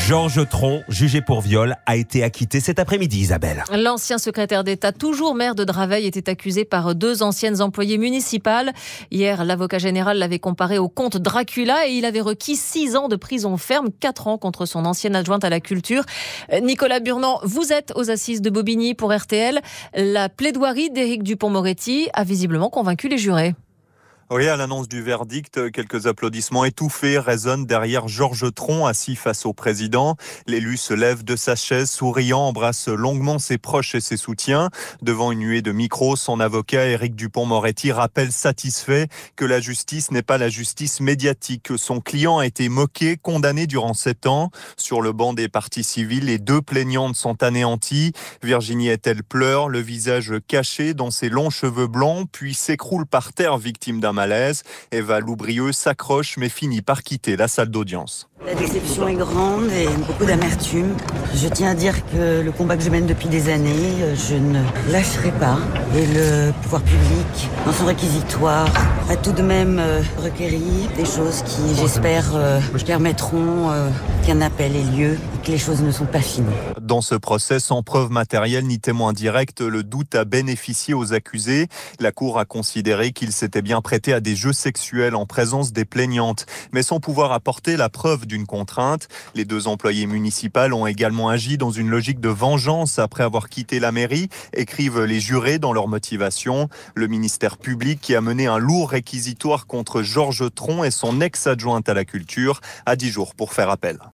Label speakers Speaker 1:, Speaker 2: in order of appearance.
Speaker 1: Georges Tron, jugé pour viol, a été acquitté cet après-midi, Isabelle.
Speaker 2: L'ancien secrétaire d'État, toujours maire de Draveil, était accusé par 2 anciennes employées municipales. Hier, l'avocat général l'avait comparé au comte Dracula et il avait requis 6 ans de prison ferme, 4 ans contre son ancienne adjointe à la culture. Nicolas Burnand, vous êtes aux assises de Bobigny pour RTL. La plaidoirie d'Éric Dupond-Moretti a visiblement convaincu les jurés.
Speaker 3: Oui, à l'annonce du verdict, quelques applaudissements étouffés résonnent derrière Georges Tron, assis face au président. L'élu se lève de sa chaise, souriant, embrasse longuement ses proches et ses soutiens. Devant une nuée de micros, son avocat, Éric Dupond-Moretti, rappelle satisfait que la justice n'est pas la justice médiatique, que son client a été moqué, condamné durant 7 ans. Sur le banc des parties civiles, les 2 plaignantes sont anéanties. Virginie Etel pleure, le visage caché dans ses longs cheveux blancs, puis s'écroule par terre, victime d'un malaise. Eva Loubrieux s'accroche mais finit par quitter la salle d'audience.
Speaker 4: La déception est grande et beaucoup d'amertume. Je tiens à dire que le combat que je mène depuis des années, je ne lâcherai pas. Et le pouvoir public, dans son réquisitoire, a tout de même requéri des choses qui, j'espère, permettront qu'un appel ait lieu et que les choses ne sont pas finies.
Speaker 3: Dans ce procès, sans preuve matérielle ni témoin direct, le doute a bénéficié aux accusés. La Cour a considéré qu'ils s'étaient bien prêtés à des jeux sexuels en présence des plaignantes, mais sans pouvoir apporter la preuve d'une contrainte. Les 2 employés municipales ont également agi dans une logique de vengeance après avoir quitté la mairie, écrivent les jurés dans leur motivation. Le ministère public, qui a mené un lourd réquisitoire contre Georges Tron et son ex-adjointe à la culture, a 10 jours pour faire appel.